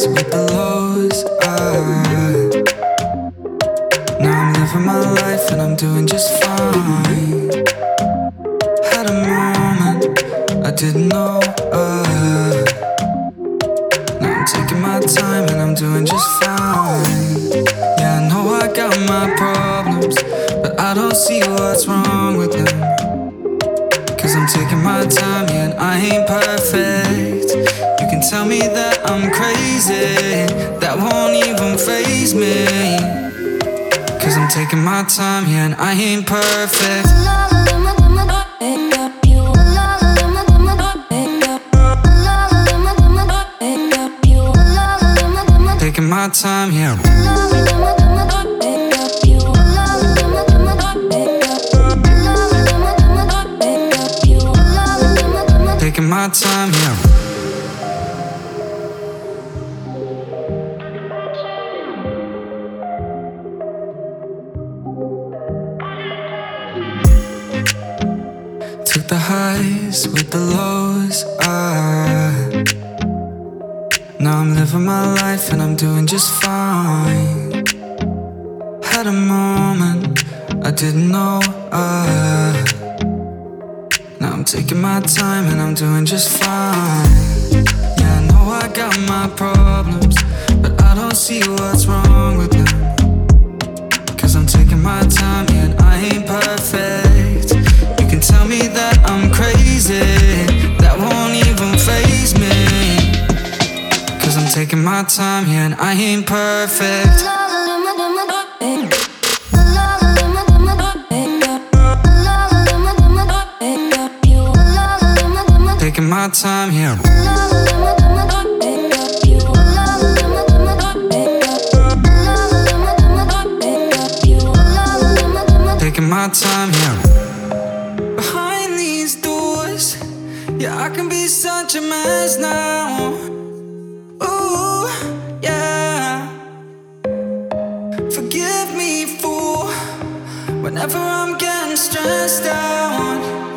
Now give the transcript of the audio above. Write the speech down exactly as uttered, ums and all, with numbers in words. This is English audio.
highs with the lows. I, now I'm living my life and I'm doing just fine. Had a moment I didn't know. Uh, now I'm taking my time and I'm doing just fine. Yeah, I know I got my problems, but I don't see what's wrong with them. Cause I'm taking my time, yeah, and I ain't perfect. You can tell me that I'm crazy, that won't even faze me. Cause I'm taking my time, yeah, and I ain't perfect. Taking my time, yeah. Taking my time, yeah. Took the highs with the lows. I, now I'm living my life and I'm doing just fine. Had a moment I didn't know. I, now I'm taking my time and I'm doing just fine. Yeah, I know I got my problems, but I don't see what's wrong with them. Cause I'm taking my time, yeah, and I ain't perfect. You can tell me that I'm crazy, that won't even faze me. Cause I'm taking my time, yeah, and I ain't perfect. Taking my time, yeah. Taking my time, yeah. Behind these doors, yeah, I can be such a mess now. Ooh, yeah. Forgive me, fool, whenever I'm getting stressed out.